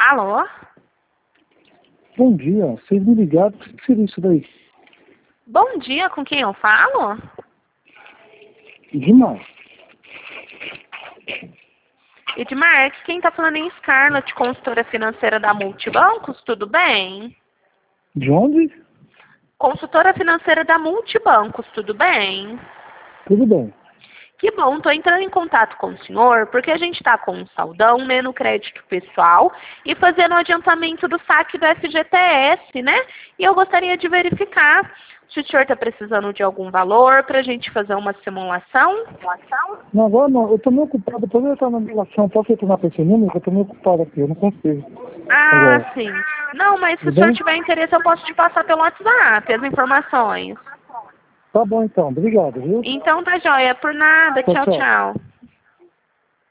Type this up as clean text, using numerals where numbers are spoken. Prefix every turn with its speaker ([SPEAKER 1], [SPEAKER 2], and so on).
[SPEAKER 1] Alô?
[SPEAKER 2] Bom dia, vocês me ligaram, o que seria isso daí?
[SPEAKER 1] Bom dia, com quem eu falo?
[SPEAKER 2] Edmar,
[SPEAKER 1] Edmar, quem tá falando é Scarlett, consultora financeira da Multibancos, tudo bem?
[SPEAKER 2] de onde?
[SPEAKER 1] Consultora financeira da Multibancos, tudo bem?
[SPEAKER 2] Tudo bem.
[SPEAKER 1] Que bom, estou entrando em contato com o senhor porque a gente está com um saldão, né, no crédito pessoal e fazendo o adiantamento do saque do FGTS, né? E eu gostaria de verificar se o senhor está precisando de algum valor para a gente fazer uma simulação.
[SPEAKER 2] Não, agora não, eu tô meio ocupado, depois eu estou na ligação, posso retornar para esse número? Eu tô meio ocupado aqui, eu não consigo.
[SPEAKER 1] Ah,
[SPEAKER 2] Agora,
[SPEAKER 1] sim. Não, mas se o
[SPEAKER 2] tudo
[SPEAKER 1] senhor
[SPEAKER 2] bem?
[SPEAKER 1] tiver interesse, eu posso te passar pelo WhatsApp as informações.
[SPEAKER 2] Tá bom então, obrigado, viu?
[SPEAKER 1] Então tá joia, por nada.
[SPEAKER 2] Tchau,
[SPEAKER 1] Tchau,
[SPEAKER 2] tchau.
[SPEAKER 1] tchau.